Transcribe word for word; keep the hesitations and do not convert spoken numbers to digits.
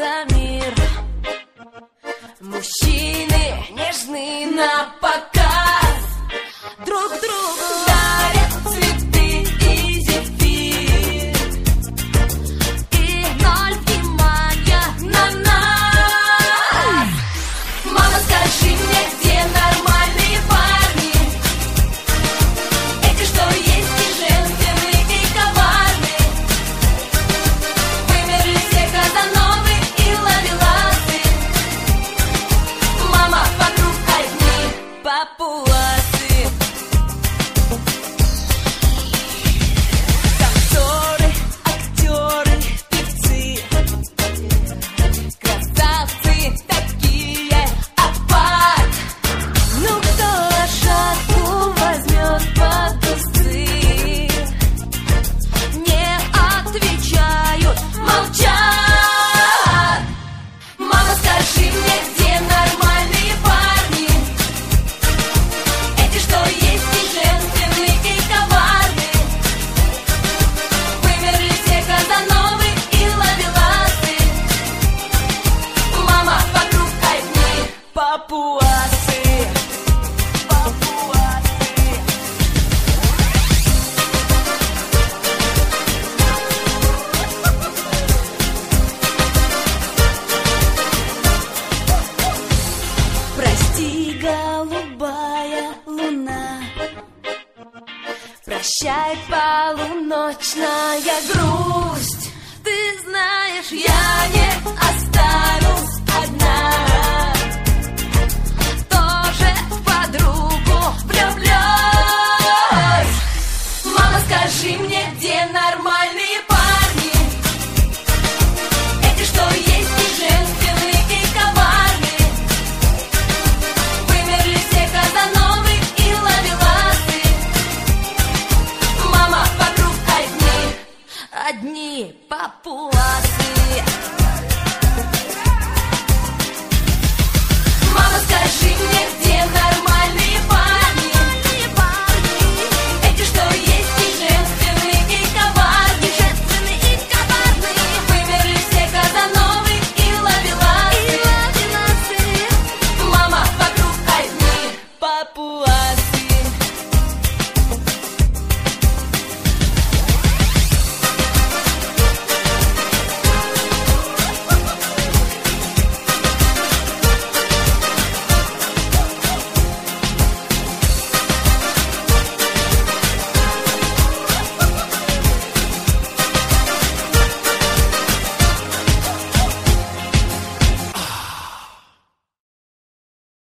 кажется, мир. Мужчины нежны на показ, друг другу дарят цветы и зефир, и ноль внимания на нас. Мама, скажи мне, где нормальные парни? Эти, что есть и женственные, и коварные. Вымерли все казановы и ловеласы. Мама, вокруг одни папуасы. Танцоры, актеры, певцы, красавцы такие, апат. Ну кто лошадку возьмет под усы? Не отвечают, молчат. Мама, скажи мне, где нормальные парни? Эти, что есть и женственные, и коварные. Вымерли все казановы и ловеласы. Мама, вокруг одни папуасы. Папуасы. Прости, голубая луна, прощай, полуночная грусть. Ты знаешь, я не останусь одна, тоже в подругу влюблюсь. Мама, скажи мне, где нормальные парни? Эти, что есть и женственные, и коварные. Вымерли все казановы и ловеласы. Мама, вокруг одни, одни папуасы.